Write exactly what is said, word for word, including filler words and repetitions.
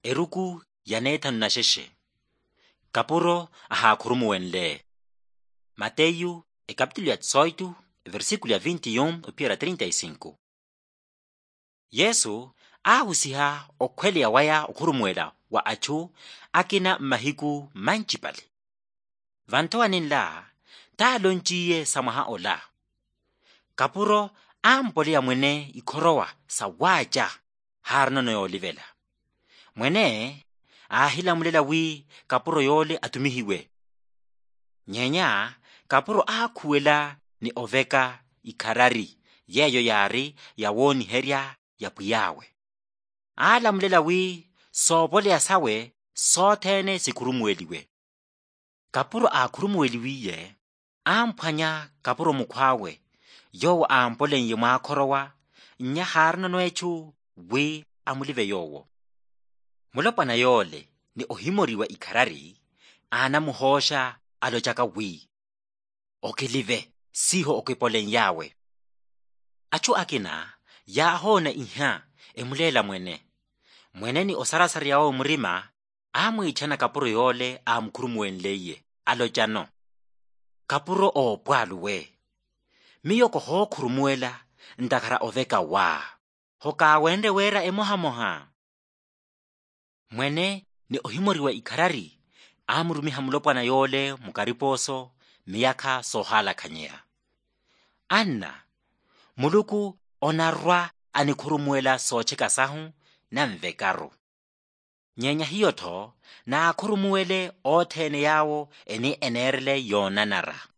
eruku yanethan na sheshe. Kapuro aha kurumuenle. Mateyu e capítulo dezoito, versículo vinte e um pira trinta e cinco. Yesu ahusiha okwele ya waya okurumuela wa achu akina mahiku manchipale. Vantoanin la ta lonchiye samaha ola. Kapuro ampole ya mwene ikorowa sa waja harnono yo livela. Mwene ahila mulela wi kapuro yole atumihiwe. Nyenya kapuro akuela ni oveka ikarari yeyo yari ya woni heria ya puyawe. Ala mulela wi sobole ya sawe sotene sikurumueliwe. Kapuro akurumueliwiye ampanya kapuro mukwawe yo ampole nyema korowa nya harno noechu we amulive yowo. Mulopana yole ni ohimoriwa ikarari ana muhosha alochaka wi okilive siho okipolen yawe. Achu akina ya hona iha emulela mwene mwene ni osarasari yao murima amu ichana kapuro yole amkurumuenleye alochano kapuro o pwaluwe miyo ko ho kurumuela ndakara oveka wa hoka wende wera emoha moha. Mwene ni ohimoriwa ikarari amurumi hamulopana yole mukariposo miyaka sohala kanyea. Anna muluku onarwa anikurumuela socheka sahu na mvekaru. Nyenya hiyo to na kurumuele otene yawo eni enerle yonanara.